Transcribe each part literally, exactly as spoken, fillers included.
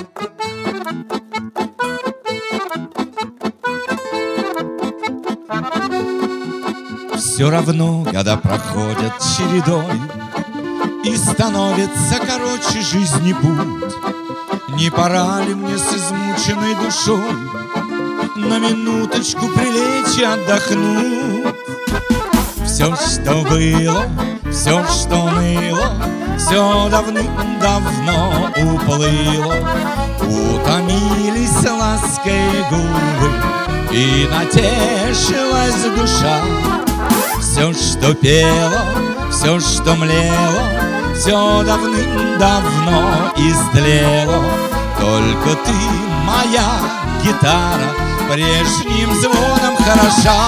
Все равно года проходят чередой, и становится короче жизни путь. Не пора ли мне с измученной душой на минуточку прилечь и отдохнуть? Все, что было, все, что ныло, все давным-давно уплыло. Утомились лаской губы, и натешилась душа. Все, что пело, все, что млело, все давным-давно истлело. Только ты, моя гитара, прежним звоном хороша.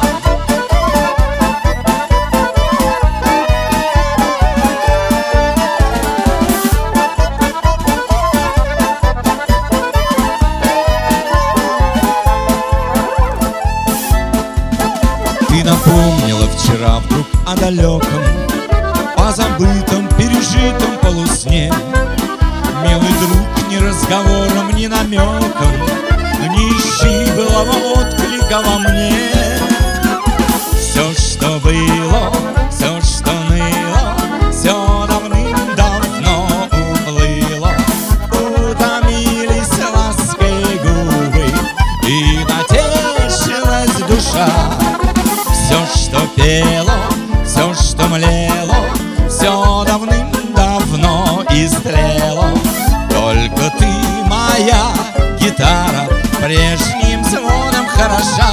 Ты напомнила вчера вдруг о далеком, позабытом, пережитом полусне. Милый друг, ни разговором, ни намеком не ищи былого отклика во мне. Все, что было, все, что ныло, все давным-давно уплыло. Утомились лаской губы, и натешилась душа. Все, что пело, все, что млело, все давным-давно истлело. Только ты, моя гитара, прежним звоном хороша.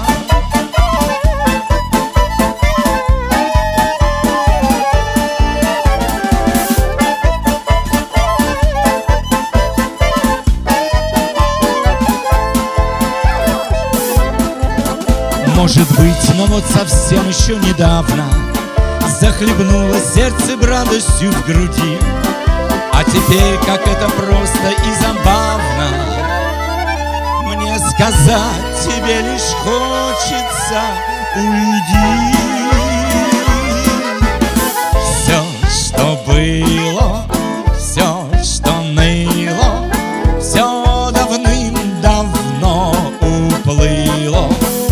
Может быть, но вот совсем еще недавно захлебнулось сердце радостью в груди. А теперь, как это просто и забавно, мне сказать тебе лишь хочется: уйди. Все, что было, все, что ныло, все давным-давно уплыло.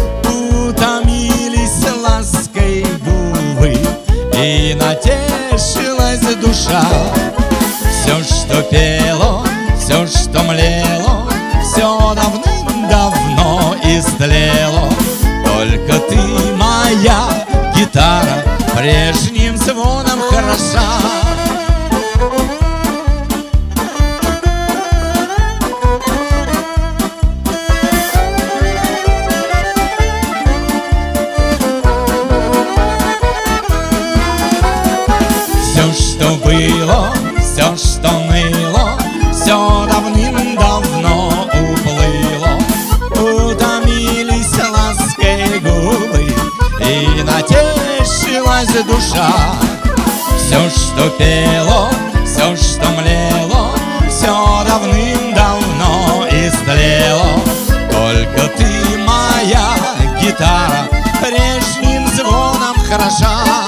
И натешилась душа. Все, что пело, все, что млело, все давным-давно истлело. Только ты, моя гитара, прежним звоном хороша. Все, что было, все, что ныло, все давным-давно уплыло. Утомились лаской губы, и натешилась душа. Все, что пело, все, что млело, все давным-давно истлело. Только ты, моя гитара, прежним звоном хороша.